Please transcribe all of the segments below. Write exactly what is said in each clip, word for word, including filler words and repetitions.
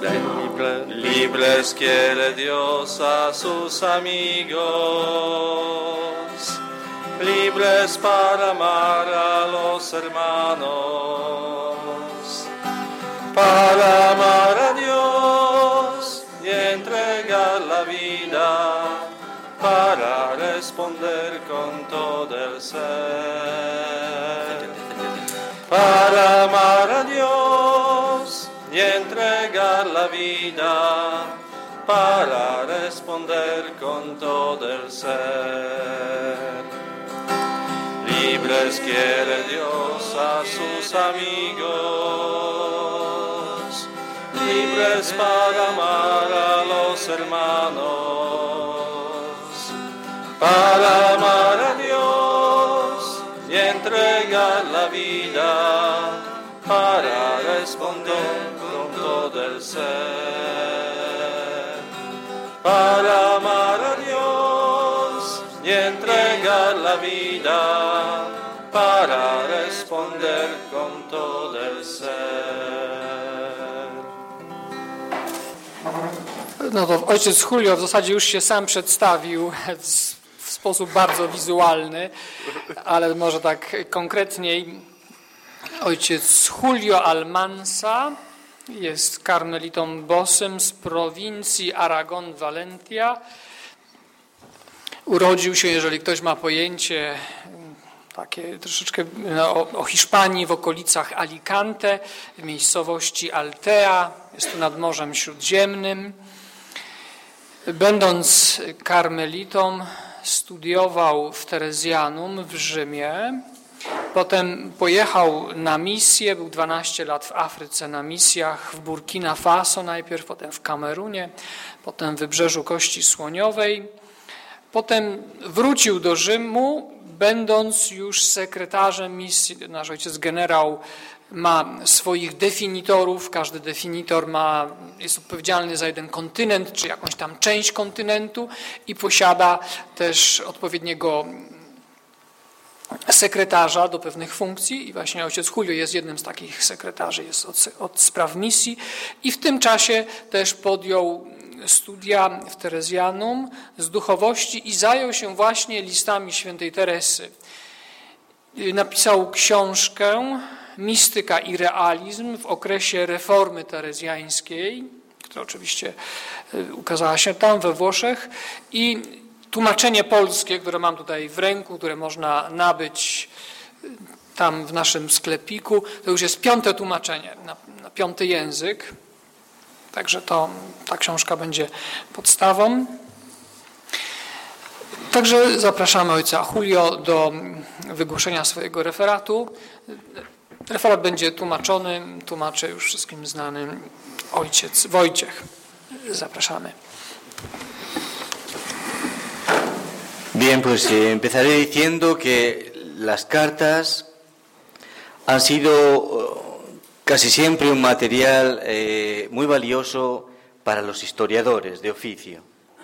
libres quiere Dios a sus amigos, libres para amar a los hermanos, para amar a Dios y entregar la vida, para responder con todo el ser, para amar a Dios y entregar la vida, para responder con todo el ser. Libres quiere Dios a sus amigos, libres para amar a los hermanos, para amar a Dios y entregar la vida, para responder con todo el ser, para amar a Dios y entregar la vida, para responder con todo el ser. No to ojciec Julio w zasadzie już się sam przedstawił w sposób bardzo wizualny, ale może tak konkretniej. Ojciec Julio Almansa jest karmelitą bosym z prowincji Aragon Valentia. Urodził się, jeżeli ktoś ma pojęcie takie troszeczkę no, o, o Hiszpanii, w okolicach Alicante, w miejscowości Altea, jest tu nad Morzem Śródziemnym. Będąc karmelitą, studiował w Terezjanum w Rzymie. Potem pojechał na misję, był dwanaście lat w Afryce na misjach, w Burkina Faso najpierw, potem w Kamerunie, potem w Wybrzeżu Kości Słoniowej. Potem wrócił do Rzymu, będąc już sekretarzem misji. Nasz ojciec generał ma swoich definitorów, każdy definitor ma, jest odpowiedzialny za jeden kontynent, czy jakąś tam część kontynentu i posiada też odpowiedniego sekretarza do pewnych funkcji i właśnie ojciec Julio jest jednym z takich sekretarzy, jest od, od spraw misji i w tym czasie też podjął studia w Terezjanum z duchowości i zajął się właśnie listami świętej Teresy. Napisał książkę Mistyka i realizm w okresie reformy terezjańskiej, która oczywiście ukazała się tam we Włoszech i tłumaczenie polskie, które mam tutaj w ręku, które można nabyć tam w naszym sklepiku, to już jest piąte tłumaczenie na, na piąty język. Także to, ta książka będzie podstawą. Także zapraszamy ojca Julio do wygłoszenia swojego referatu. Referat będzie tłumaczony, tłumaczy już wszystkim znany ojciec Wojciech. Zapraszamy. Bien, pues eh, empezaré diciendo que las cartas han sido casi siempre un material eh, muy valioso para los historiadores de oficio.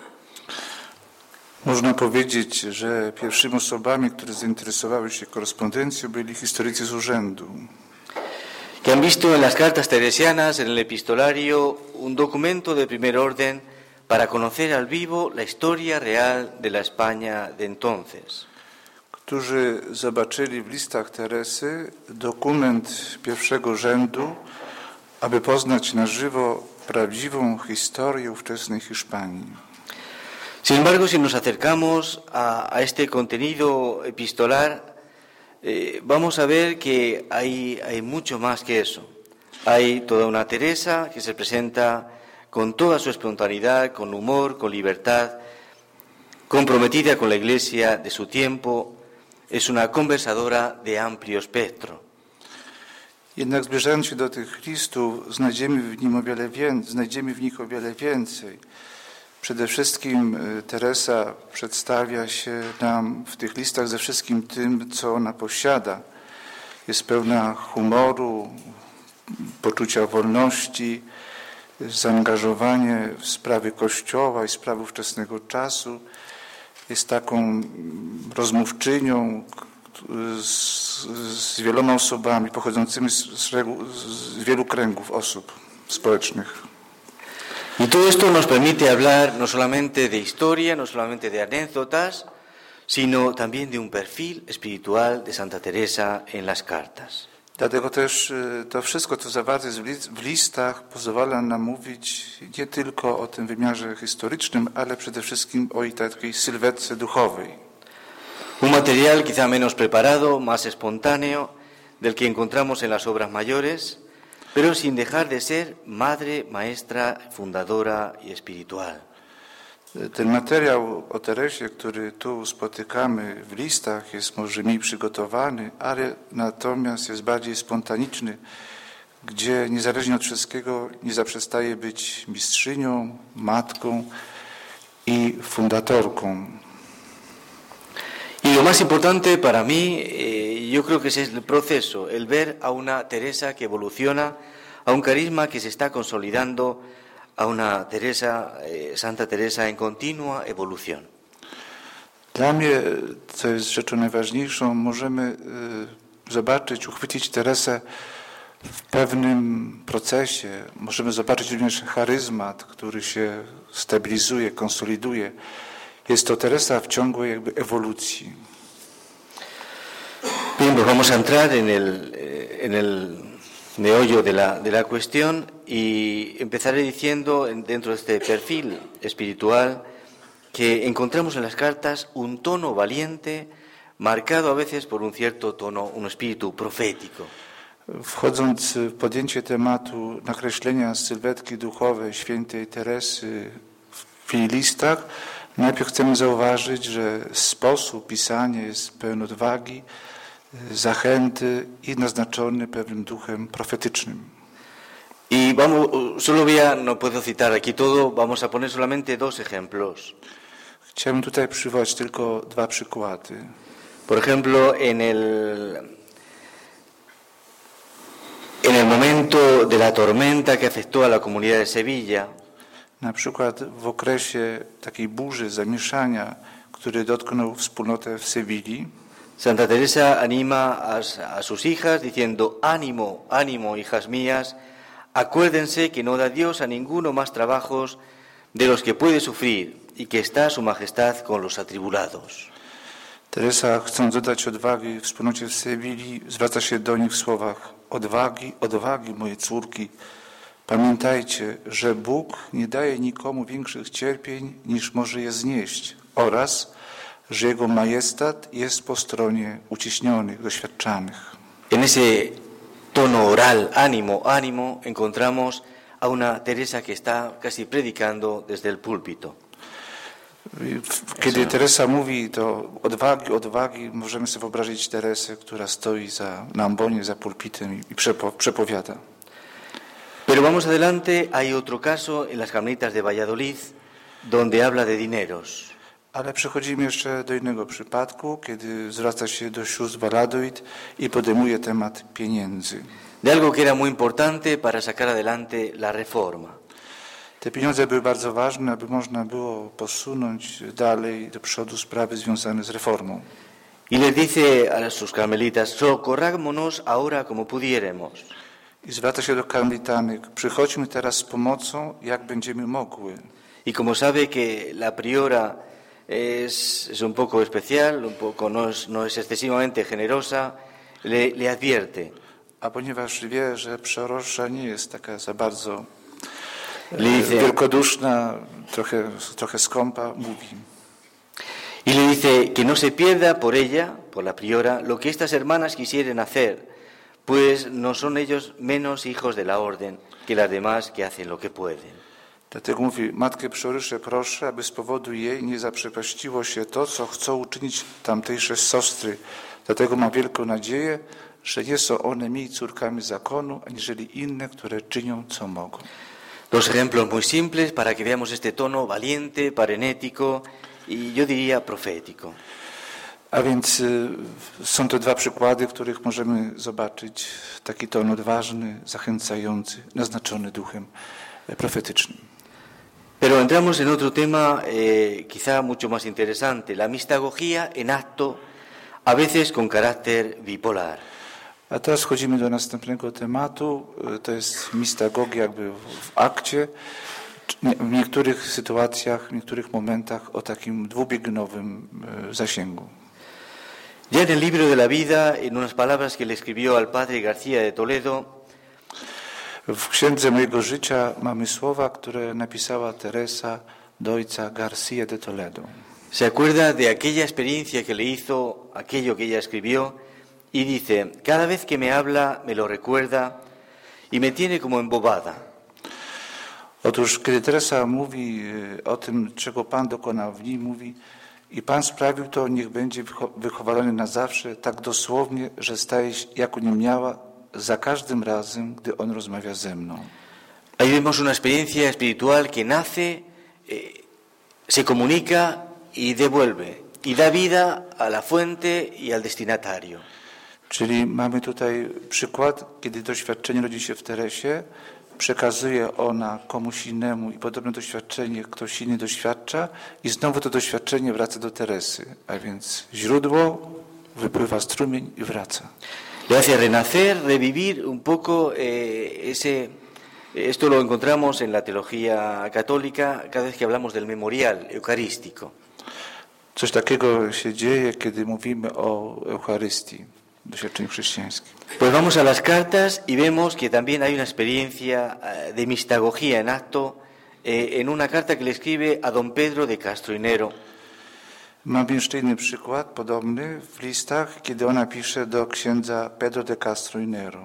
Można powiedzieć, że pierwszymi osobami, które zainteresowały się korespondencją, byli historycy z urzędu. Que han visto en las cartas teresianas, en el epistolario, un documento de primer orden para conocer al vivo la historia real de la España de entonces. Którzy zobaczyli w listach Teresy dokument pierwszego rzędu, aby poznać na żywo prawdziwą historię ówczesnej Hiszpanii. Sin embargo, si nos acercamos a, a este contenido epistolar, eh, vamos a ver que hay, hay mucho más que eso. Hay toda una Teresa que se presenta con toda su espontaneidad, con humor, con libertad, comprometida con la Iglesia de su tiempo, es una conversadora de amplio espectro. Jednak zbliżając się do tych listów, znajdziemy w, nim o wiele więcej, znajdziemy w nich o wiele więcej. Przede wszystkim Teresa przedstawia się nam w tych listach ze wszystkim tym, co ona posiada. Jest pełna humoru, poczucia wolności, zaangażowanie w sprawy Kościoła i sprawy ówczesnego czasu. Jest taką rozmówczynią z, z wieloma osobami pochodzącymi z, z, z wielu kręgów osób społecznych. Y todo esto nos permite hablar no solamente de historia, no solamente de anécdotas, sino también de un perfil espiritual de Santa Teresa en las cartas. Dlatego też to wszystko, co zawarte jest w listach, pozwala nam mówić nie tylko o tym wymiarze historycznym, ale przede wszystkim o jej takiej sylwetce duchowej. Un material quizá menos preparado, más espontáneo, del que encontramos en las obras mayores, pero sin dejar de ser madre, maestra, fundadora y espiritual. Ten materiał o Teresie, który tu spotykamy w listach, jest może mniej przygotowany, ale natomiast jest bardziej spontaniczny, gdzie niezależnie od wszystkiego nie zaprzestaje być mistrzynią, matką i fundatorką. Y lo más importante para mí, eh, yo creo que ese es el proceso, el ver a una Teresa que evoluciona, a un carisma que se está consolidando, a una Teresa, eh, Santa Teresa en continua evolución. Dla mnie, co jest rzeczą najważniejszą, możemy y, zobaczyć, uchwycić Teresę w pewnym procesie. Możemy zobaczyć również charyzmat, który się stabilizuje, konsoliduje. Jest to Teresa w ciągłej jakby ewolucji. Bien, pues vamos a entrar en el, en el meollo de la, de la cuestión y empezaré diciendo dentro de este perfil espiritual que encontramos en las cartas un tono valiente marcado a veces por un cierto tono, un espíritu profético. Wchodząc w podjęcie tematu nakreślenia sylwetki duchowej świętej Teresy w jej listach, najpierw chcemy zauważyć, że sposób pisania jest pełen odwagi, zachęty i naznaczony pewnym duchem profetycznym. Y vamos, solo voy a, no puedo citar aquí todo, vamos a poner solamente dos ejemplos. Chciałbym tutaj przywołać tylko dwa przykłady. Por ejemplo, en el, en el momento de la tormenta que afectó a la comunidad de Sevilla, Na przykład w okresie takiej burzy, zamieszania, który dotknął wspólnotę w Sewilli, Santa Teresa anima a, a sus hijas diciendo: ánimo, ánimo, hijas mías, acuérdense que no da Dios a ninguno más trabajos de los que puede sufrir y que está su majestad con los atribulados. Teresa, chcąc dodać odwagi wspólnocie w Sewilli, zwraca się do nich w słowach: odwagi, odwagi, moje córki. Pamiętajcie, że Bóg nie daje nikomu większych cierpień, niż może je znieść, oraz że Jego majestat jest po stronie uciśnionych, doświadczanych. En ese tono oral, ánimo, ánimo, encontramos a una Teresa que está casi predicando desde el púlpito. Kiedy Teresa mówi to odwagi, odwagi, możemy sobie wyobrazić Teresę, która stoi za, na ambonie, za pulpitem i przepo, przepowiada. Pero vamos adelante, hay otro caso en las Carmelitas de Valladolid, donde habla de dineros. Ale przechodzimy jeszcze do innego przypadku, kiedy zwraca się do sióstr Valladolid i podejmuje temat pieniędzy. De algo que era muy importante para sacar adelante la reforma. Te pieniądze były bardzo ważne, aby można było posunąć dalej do przodu sprawy związane z reformą. Y les dice a sus carmelitas: socorrámonos ahora como pudiéremos. I zwraca się do karmelitanek: przychodźmy teraz z pomocą, jak będziemy mogły. Y como sabe que la priora es, es un poco especial, un poco no es, no es excesivamente generosa, le, le advierte. A ponieważ wie, że przeorosza nie jest taka za bardzo Le dice, wielkoduszna, trochę, trochę skąpa, mówi: y le dice que no se pierda por ella, por la priora, lo que estas hermanas quisieren hacer, pues no son ellos menos hijos de la orden que las demás que hacen lo que pueden. Dlatego mówi: matkę przeoryszę proszę, aby z powodu jej nie zaprzepaściło się to, co chcą uczynić tamtejsze siostry. Dlatego mam wielką nadzieję, że nie są one mniej córkami zakonu, aniżeli inne, które czynią, co mogą. Dos ejemplos muy simples para que veamos este tono valiente, parenético y yo diría profético. A więc y, są to dwa przykłady, w których możemy zobaczyć taki ton odważny, zachęcający, naznaczony duchem profetycznym. Pero entramos en otro tema eh, quizá mucho más interesante, la mistagogía en acto, a veces con carácter bipolar. A teraz wchodzimy do następnego tematu, to jest mistagogia jakby w akcie, w niektórych sytuacjach, w niektórych momentach o takim dwubiegunowym e, zasięgu. Ya en el libro de la vida, en unas palabras que le escribió al padre García de Toledo, W Księdze Mojego Życia mamy słowa, które napisała Teresa do ojca García de Toledo. se acuerda de aquella experiencia que le hizo, aquello que ella escribió, y dice, cada vez que me habla me lo recuerda y me tiene como embobada. Otóż, kiedy Teresa mówi e, o tym, czego Pan dokonał w niej, mówi i Pan sprawił to, niech będzie wycho- wychowalony na zawsze, tak dosłownie, że staje się, jak miała za każdym razem, gdy On rozmawia ze mną. Ahí vemos una experiencia espiritual que nace, eh, se comunica y devuelve, y da vida a la fuente y al destinatario. Czyli mamy tutaj przykład, kiedy doświadczenie rodzi się w Teresie, przekazuje ona komuś innemu i podobne doświadczenie ktoś inny doświadcza i znowu to doświadczenie wraca do Teresy, a więc źródło, wypływa strumień i wraca. Le hace renacer, revivir un poco eh, ese... Esto lo encontramos en la teología católica cada vez que hablamos del memorial eucarístico. Coś takiego się dzieje, kiedy mówimy o Eucharystii, doświadczeniu chrześcijańskim. Pues vamos a las cartas y vemos que también hay una experiencia eh, de mistagogía en acto eh, en una carta que le escribe a don Pedro de Castroinero. Mam jeszcze inny przykład, podobny w listach, kiedy ona pisze do księdza Pedro de Castroinero.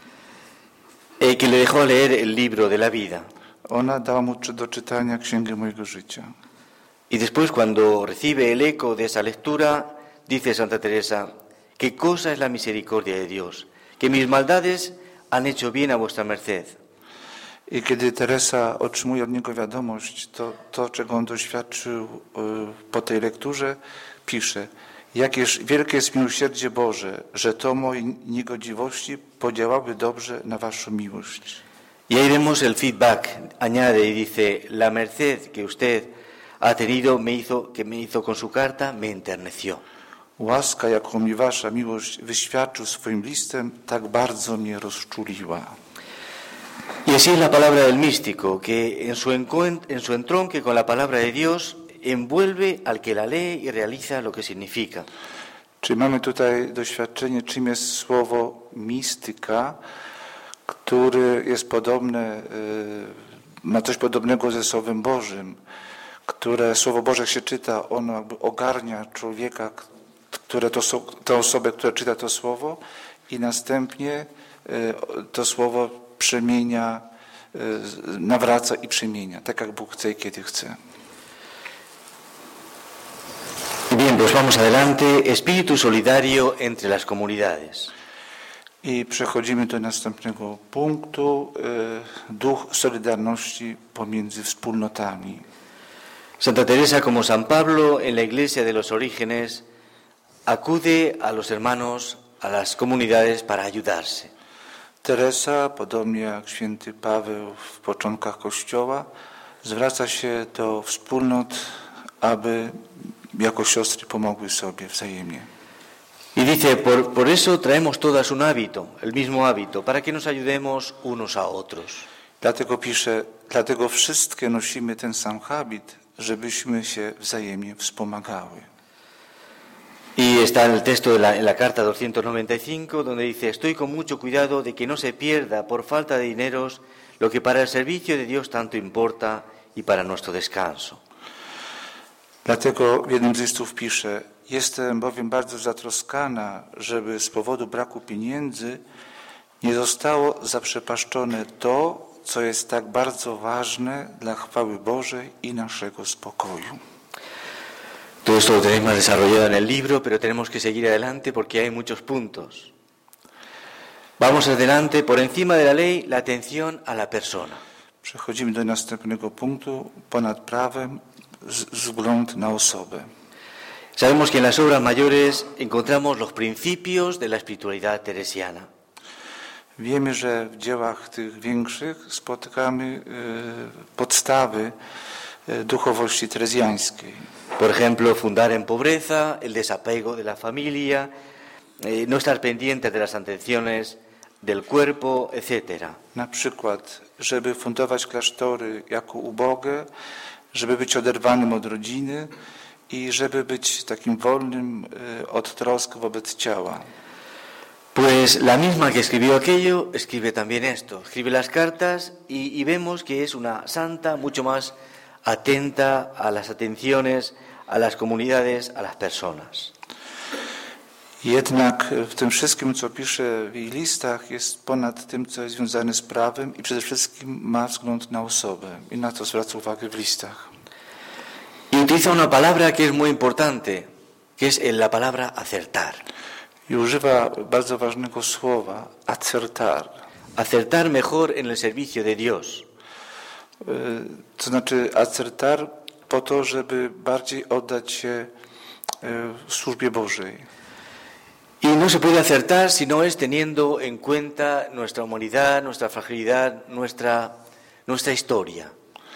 Eh, que le dejó leer el libro de la vida. Ona dała mu do czytania Księgę Mojego Życia. Y después, cuando recibe el eco de esa lectura, dice Santa Teresa, qué cosa es la misericordia de Dios, que mis maldades han hecho bien a vuestra merced. I kiedy Teresa otrzymuje od niego wiadomość, to, to czego on doświadczył y, po tej lekturze, pisze: jakież wielkie jest miłosierdzie Boże, że to moje niegodziwości podziałały dobrze na waszą miłość. Y ahí vemos el feedback, añade y dice, la merced que usted ha tenido, me hizo, que me hizo con su carta, me enterneció. Łaska, jaką mi wasza miłość wyświadczył swoim listem, tak bardzo mnie rozczuliła. Y así es la palabra del místico, que en su, encuent- en su entronque con la palabra de Dios envuelve al que la lee y realiza lo que significa. Czy mamy tutaj doświadczenie, czym jest słowo mistyka, który jest podobne, y, ma coś podobnego ze Słowem Bożym, które Słowo Boże się czyta, ono jakby ogarnia człowieka, które to, so- tę osobę, która czyta to Słowo i następnie y, to Słowo przemienia, y, nawraca i przemienia, tak jak Bóg chce i kiedy chce. Bien, pues vamos adelante. Espíritu solidario entre las comunidades. I przechodzimy do następnego punktu, y, duch solidarności pomiędzy wspólnotami. Santa Teresa, como San Pablo en la Iglesia de los Orígenes, acude a los hermanos, a las comunidades para ayudarse. Teresa, podobnie jak święty Paweł w początkach Kościoła, zwraca się do wspólnot, aby jako siostry pomogły sobie wzajemnie. Y dice, por, por eso traemos todas un hábito, el mismo hábito, para que nos ayudemos unos a otros. Dlatego pisze, dlatego wszystkie nosimy ten sam habit, żebyśmy się wzajemnie wspomagały. Y está el texto de la, en la carta doscientos noventa y cinco, donde dice, estoy con mucho cuidado de que no se pierda por falta de dineros lo que para el servicio de Dios tanto importa y para nuestro descanso. Dlatego w jednym z listów pisze, jestem bowiem bardzo zatroskana, żeby z powodu braku pieniędzy nie zostało zaprzepaszczone to, co jest tak bardzo ważne dla chwały Bożej i naszego spokoju. Todo esto lo tenéis más desarrollado en el libro, pero tenemos que seguir adelante porque hay muchos puntos. Wamos adelante, por encima de la ley, la atención a la persona. Przechodzimy do następnego punktu, ponad prawem, z- wzgląd na osobę. Sabemos que en las obras mayores encontramos los principios de la espiritualidad teresiana. Wiemy, że w dziełach tych większych spotykamy e, podstawy e, duchowości terezjańskiej. Por ejemplo, fundar en pobreza, el desapego de la familia, eh, no estar pendientes de las atenciones del cuerpo, etcétera. Na przykład, żeby fundować klasztory jako ubogie, żeby być oderwanym od rodziny i żeby być takim wolnym od trosk wobec ciała. Pues la misma que escribió aquello, escribe también esto. Escribe las cartas y, y vemos que es una santa mucho más atenta a las atenciones, a las comunidades, a las personas. Jednak w tym wszystkim, co pisze w jej listach, jest ponad tym, co jest związane z prawem i przede wszystkim ma wzgląd na osobę i na to zwraca uwagę w listach. Y utiliza una palabra que es muy importante, que es la palabra acertar. I używa bardzo ważnego słowa, acertar. Acertar mejor en el servicio de Dios. To znaczy acertar po to, żeby bardziej oddać się służbie Bożej. Y no se puede acertar si no es teniendo en cuenta nuestra humanidad, nuestra fragilidad, nuestra, nuestra historia.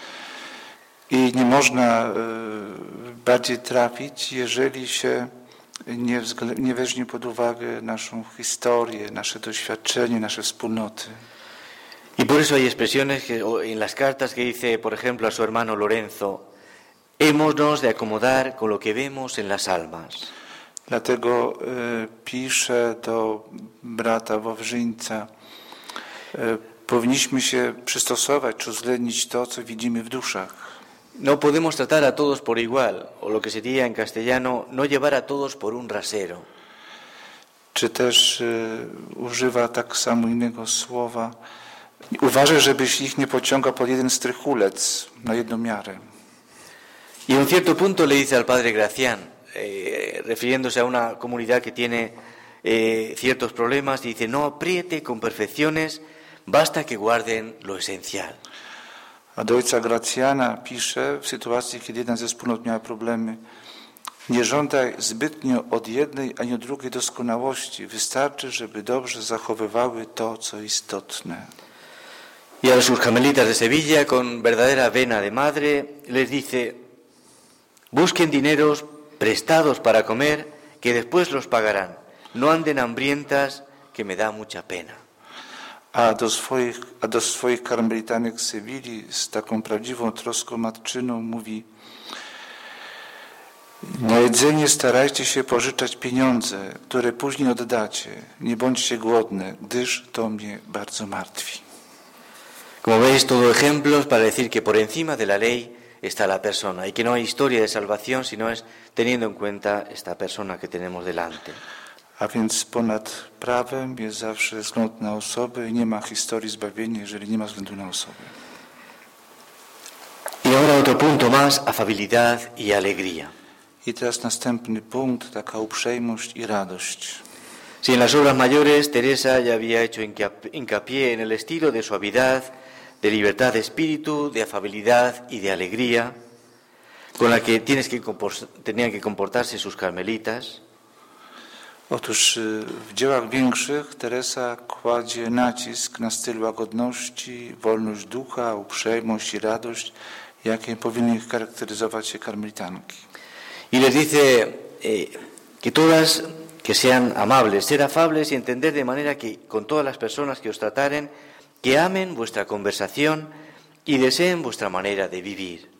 I nie można bardziej trafić, jeżeli się nie, nie weźmie pod uwagę naszą historię, nasze doświadczenie, nasze wspólnoty. Y por eso hay expresiones que, en las cartas que dice, por ejemplo, a su hermano Lorenzo, hémonos de acomodar con lo que vemos en las almas. Dlatego y, pisze do brata Wawrzyńca, y, powinniśmy się przystosować czy uwzględnić to, co widzimy w duszach. No podemos tratar a todos por igual, o lo que sería en castellano, no llevar a todos por un rasero. Czy też y, używa tak samo innego słowa. Uważaj, żebyś ich nie pociągał pod jeden strychulec, na jedną miarę. Y en un cierto punto le dice al padre Gracián, eh, refiriéndose a una comunidad que tiene eh, ciertos problemas, dice, no apriete con perfecciones, basta que guarden lo esencial. A do ojca Gracjana pisze w sytuacji, kiedy jedna ze wspólnot miała problemy, nie żądaj zbytnio od jednej ani od drugiej doskonałości, wystarczy, żeby dobrze zachowywały to, co istotne. Y a sus carmelitas de Sevilla, con verdadera vena de madre, les dice, busquen dineros prestados para comer, que después los pagarán. No anden hambrientas, que me da mucha pena. A do swoich, a do swoich karmelitanek z Sewilli z taką prawdziwą troską matczyną mówi: na jedzenie starajcie się pożyczać pieniądze, które później oddacie. Nie bądźcie głodne, gdyż to mnie bardzo martwi. Como veis, todo ejemplos para decir que por encima de la ley está la persona y que no hay historia de salvación si no es teniendo en cuenta esta persona que tenemos delante. A więc ponad prawem jest zawsze wzgląd na osobę i nie ma historii zbawienia, jeżeli nie ma względu na osobę. Y ahora otro punto más, afabilidad y alegría. I teraz następny punkt, taka uprzejmość i radość. Si en las obras mayores Teresa ya había hecho hincapié en el estilo de suavidad, de libertad de espíritu, de afabilidad y de alegría, con la que, tienes que tenían que comportarse sus carmelitas. Otóż w dziełach większych Teresa kładzie nacisk na styl łagodności, wolność ducha, uprzejmość i radość, jakie powinny charakteryzować się karmelitanki. Y les dice eh, que todas que sean amables, ser afables y entender de manera que con todas las personas que os trataren, que amen vuestra conversación y deseen vuestra manera de vivir.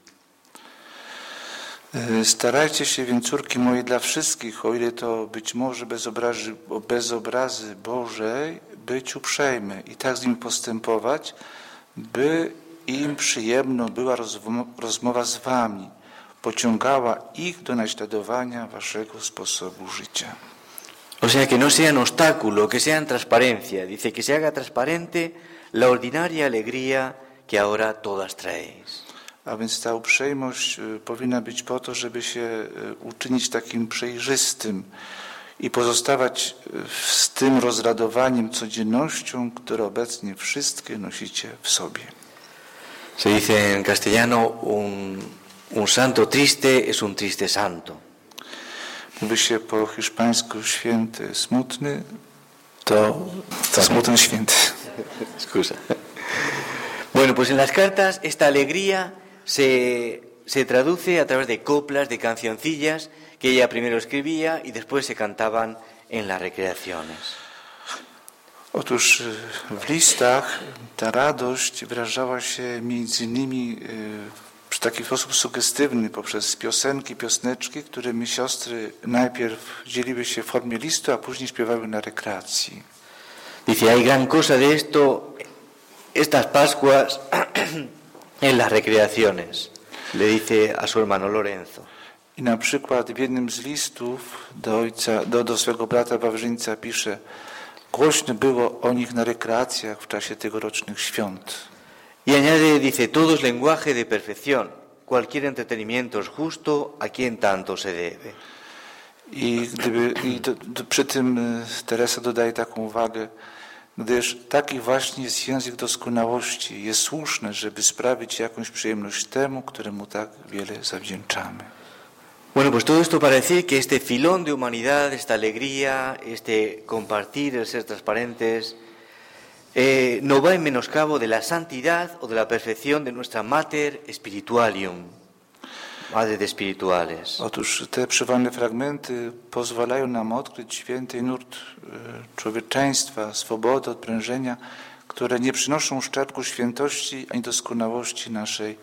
Starajcie się więc, córki moje, dla wszystkich, o ile to być może bez obrazy, bez obrazy Bożej, być uprzejme i tak z nimi postępować, by im przyjemną była rozmowa z wami, pociągała ich do naśladowania waszego sposobu życia. O sea, que no sean obstáculo, que sean transparencia. Dice que se haga transparente la ordinaria alegría que ahora todas traéis. A więc ta uprzejmość powinna być po to, żeby się uczynić takim przejrzystym i pozostawać z tym rozradowaniem, codziennością, które obecnie wszystkie nosicie w sobie. Se dice en castellano, un, un santo triste es un triste santo. Mówi się po hiszpańsku święty smutny, to, to smutny święty. Excusa. Bueno, pues en las cartas esta alegría se, se traduce a través de coplas, de cancioncillas que ella primero escribía y después se cantaban en las recreaciones. Otóż w listach ta radość wyrażała się między innymi w taki sposób sugestywny poprzez piosenki, piosneczki, którymi siostry najpierw dzieliły się w formie listu, a później śpiewały na rekreacji. Dice, hay gran cosa de esto, estas Pascuas en las recreaciones, le dice a su hermano Lorenzo. I na przykład w jednym z listów do ojca, do, do swego brata Wawrzyńca pisze: głośno było o nich na rekreacjach w czasie tegorocznych świąt. Y añade, dice, todo es lenguaje de perfección, cualquier entretenimiento es justo, a quien tanto se debe. I, gdyby, i do, do, przy tym Teresa dodaje taką uwagę, gdyż taki właśnie jest język doskonałości. Jest słuszne, żeby sprawić jakąś przyjemność temu, któremu tak wiele zawdzięczamy. Bueno, pues todo esto para decir que este filón de humanidad, esta alegría, este compartir, el ser transparentes, eh, no va en menoscabo de la santidad o de la perfección de nuestra Mater Spiritualium, Madre de Espirituales. Otóż te przywalne fragmenty pozwalają nam odkryć święty nurt człowieczeństwa, swobody, odprężenia, które nie przynoszą uszczerbku świętości ani doskonałości naszej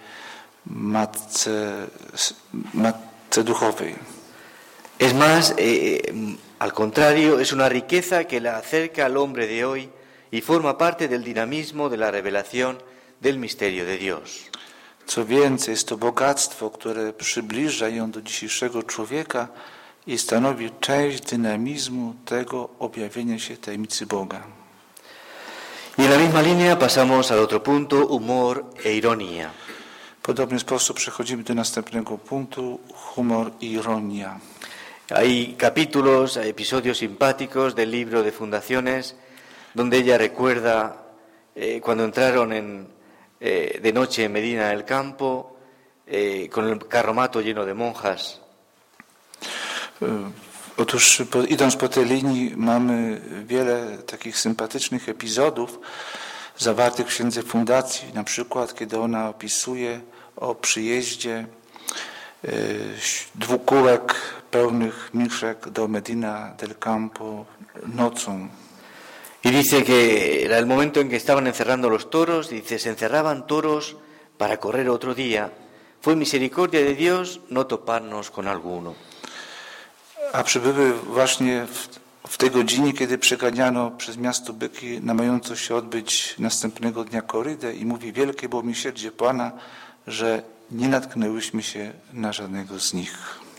Matce, matce duchowej. Es más, eh, al contrario, es una riqueza que la acerca al hombre de hoy y forma parte del dinamismo de la revelación del misterio de Dios. Co więcej, jest to bogactwo, które przybliża ją do dzisiejszego człowieka i stanowi część dynamizmu tego objawienia się tajemnicy Boga. Y en la misma línea pasamos al otro punto, humor e ironía. W podobny sposób przechodzimy do następnego punktu, humor i ironia. Hay capítulos, episodios simpáticos del libro de Fundaciones, donde ella recuerda eh, cuando entraron en, eh, de noche en Medina del Campo, eh, con el carromato lleno de monjas. Otóż po, idąc po tej linii mamy wiele takich sympatycznych epizodów zawartych w księdze Fundacji, na przykład kiedy ona opisuje o przyjeździe y, dwóch kółek pełnych mniszek do Medina del Campo nocą. Y dice que era el momento en que estaban encerrando los toros, y dice, se encerraban toros para correr otro día. Fue misericordia de Dios no toparnos con alguno. A przybyły właśnie w, w tej godzinie, kiedy przeganiano przez miasto byki na mająco się odbyć następnego dnia korydę i mówi, wielkie było miłosierdzie Pana, że nie natknęłyśmy się na żadnego z nich.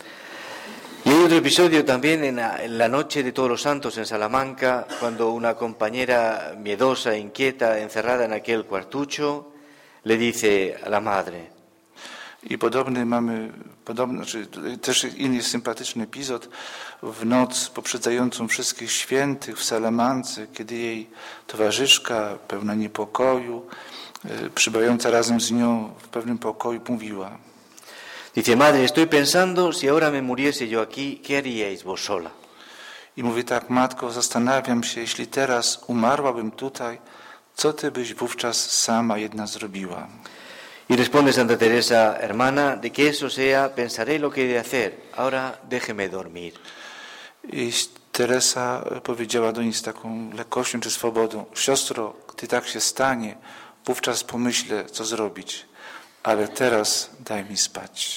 Y hay otro episodio también en la, en la noche de Todos los Santos en Salamanca, cuando una compañera miedosa, inquieta, encerrada en aquel cuartucho, le dice a la madre. I podobny mamy, podobny, znaczy też inny sympatyczny epizod w noc poprzedzającą wszystkich świętych w Salamance, kiedy jej towarzyszka, pełna niepokoju, przybywająca razem z nią w pewnym pokoju, mówiła. Dice, madre, estoy pensando, si ahora me muriese yo aquí, ¿qué haríais vos sola? I mówi tak, matko, zastanawiam się, jeśli teraz umarłabym tutaj, co ty byś wówczas sama jedna zrobiła? Y responde Santa Teresa, hermana, de que eso sea, pensaré lo que he de hacer. Ahora déjeme dormir. I Teresa powiedziała do niej z taką lekkością czy swobodą, siostro, gdy tak się stanie, wówczas pomyślę, co zrobić, ale teraz daj mi spać.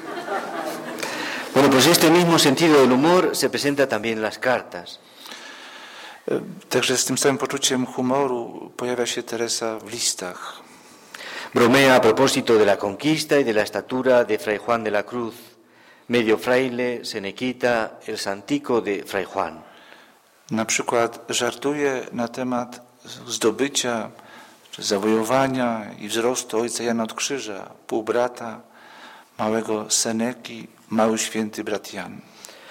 Bueno, pues este mismo sentido del humor se presenta también en las cartas. Także z tym samym poczuciem humoru pojawia się Teresa w listach. Bromea a propósito de la conquista y de la estatura de Fray Juan de la Cruz, medio fraile, senequita, el santico de Fray Juan. Na przykład żartuje na temat zdobycia czy zawojowania i wzrostu ojca Jana od Krzyża, półbrata małego Seneki, mały święty brat Jan.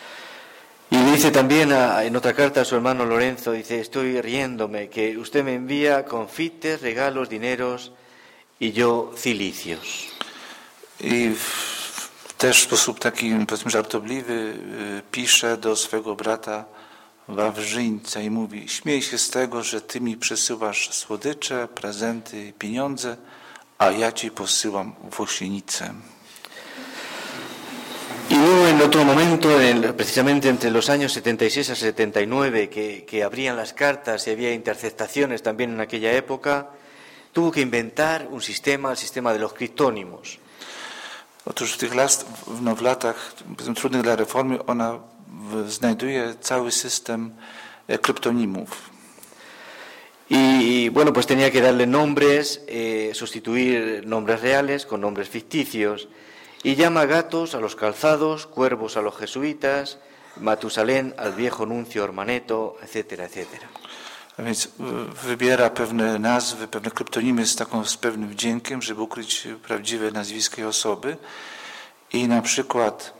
Y le dice también a, en otra carta a su hermano Lorenzo, dice, estoy riéndome, que usted me envía confites, regalos, dineros y yo cilicios. I w, też w sposób taki, powiedzmy, żartobliwy y, pisze do swego brata Wawrzyńca i mówi, śmiej się z tego, że ty mi przesyłasz słodycze, prezenty, pieniądze, a ja ci posyłam włosienicę. Y Hubo en otro momento, en, precisamente entre los años setenta y seis a setenta y nueve, que, que abrían las cartas y había interceptaciones también en aquella época, tuvo que inventar un sistema, el sistema de los criptónimos. Otóż w tych lat, no w latach trudnych dla reformy ona znajduje cały system kryptonimów. Y bueno, pues tenía que darle nombres, eh, sustituir nombres reales con nombres ficticios. Y llama gatos a los calzados, cuervos a los jesuitas, Matusalén al viejo nuncio Ormaneto, etcétera, etcétera. A więc wybiera pewne nazwy, pewne kryptonimy z, taką, z pewnym wdziękiem, żeby ukryć prawdziwe nazwiska i osoby. I na przykład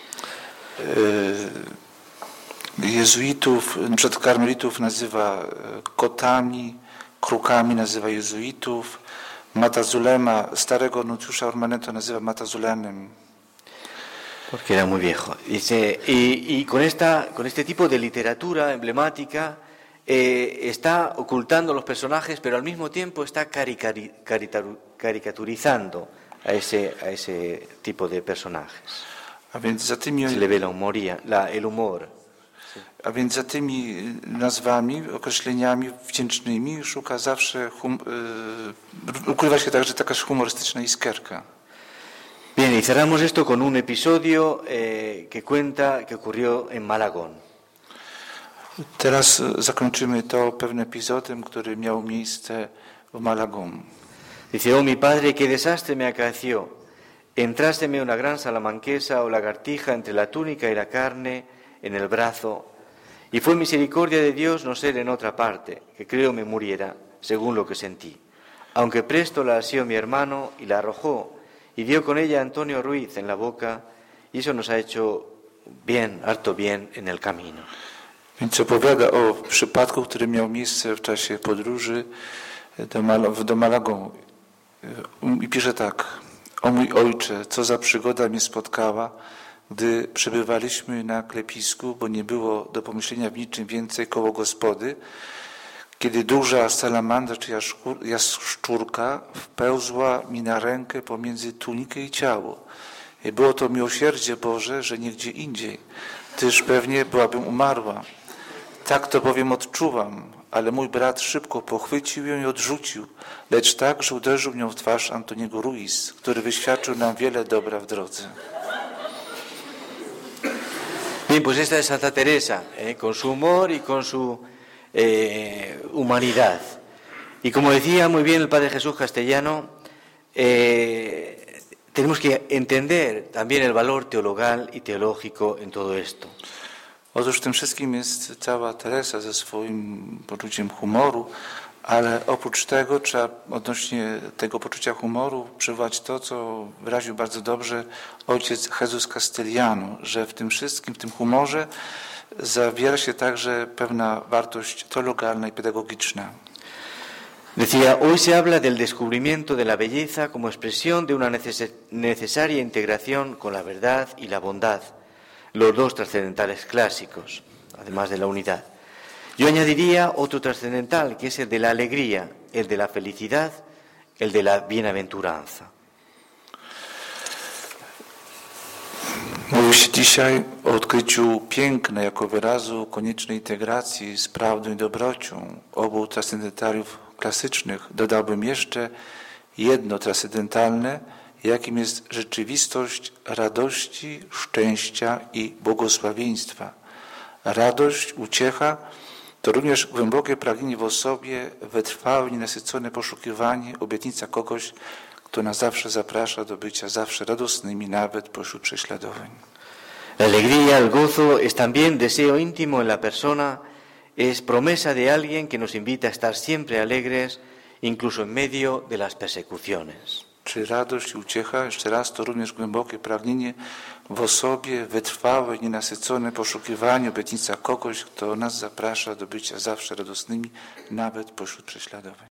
e, jezuitów, na przykład karmelitów nazywa kotami, krukami nazywa jezuitów, Matazulema, starego nunciusza Ormaneto nazywa Matazulemem. Porque era muy viejo. Dice, y, y con, esta, con este tipo de literatura emblemática eh, está ocultando los personajes, pero al mismo tiempo está caricari, caritaru, caricaturizando a ese, a ese tipo de personajes. A więc za tymi, Se le ve la humoría, la, el humor. A więc za tymi nazwami, określeniami wdzięcznymi szuka zawsze, hum, y, ukrywa się także taka humorystyczna iskierka. Bien, y cerramos esto con un episodio eh, que cuenta que ocurrió en Malagón. Teraz zakończymy to pewnym epizodem, który miał miejsce w Malagón. Dice, oh mi padre, qué desastre me acaeció. Entráseme una gran salamanquesa o lagartija entre la túnica y la carne en el brazo, y fue misericordia de Dios no ser en otra parte, que creo me muriera, según lo que sentí. Aunque presto la asió mi hermano y la arrojó, y dio con ella Antonio Ruiz en la boca, y eso nos ha hecho bien, harto bien en el camino. Więc opowiada o przypadku, który miał miejsce w czasie podróży do, Mal- do Malagą. I pisze tak: o mój ojcze, co za przygoda mnie spotkała, gdy przebywaliśmy na klepisku, bo nie było do pomyślenia w niczym więcej koło gospody, kiedy duża salamandra czy jaszczurka wpełzła mi na rękę pomiędzy tunikę i ciało. I było to miłosierdzie Boże, że nie gdzie indziej, gdyż pewnie byłabym umarła. Tak to bowiem odczuwam, ale mój brat szybko pochwycił ją i odrzucił, lecz tak, że uderzył nią w twarz Antoniego Ruiz, który wyświadczył nam wiele dobra w drodze. Bien, pues esta es Santa Teresa, eh, con su humor y con su eh, humanidad. Y como decía muy bien el Padre Jesús Castellano, eh, tenemos que entender también el valor teologal y teológico en todo esto. Otóż w tym wszystkim jest cała Teresa ze swoim poczuciem humoru, ale oprócz tego trzeba odnośnie tego poczucia humoru przywołać to, co wyraził bardzo dobrze ojciec Jesus Castellano, że w tym wszystkim, w tym humorze zawiera się także pewna wartość teologalna i pedagogiczna. Decía, hoy se habla del descubrimiento de la belleza como expresión de una neces- necesaria integración con la verdad y la bondad, los dos trascendentales clásicos, además de la unidad. Yo añadiría otro trascendental, que es el de la alegría, el de la felicidad, el de la bienaventuranza. Mówi się dzisiaj o odkryciu piękna jako wyrazu koniecznej integracji z prawdą i dobrocią obu transcendentaliów klasycznych. Dodałbym jeszcze jedno transcendentalne, jakim jest rzeczywistość radości, szczęścia i błogosławieństwa. Radość, uciecha to również głębokie pragnienie w osobie, wytrwałe, nienasycone poszukiwanie, obietnica kogoś, kto nas zawsze zaprasza do bycia zawsze radosnymi, nawet pośród prześladowań. La alegría, el gozo, es también deseo íntimo en la persona, es promesa de alguien que nos invita a estar siempre alegres, incluso en medio de las persecuciones. Czy radość i uciecha, jeszcze raz, to również głębokie pragnienie w osobie, wytrwałe, nienasycone poszukiwanie, obietnica kogoś, kto nas zaprasza do bycia zawsze radosnymi, nawet pośród prześladowań.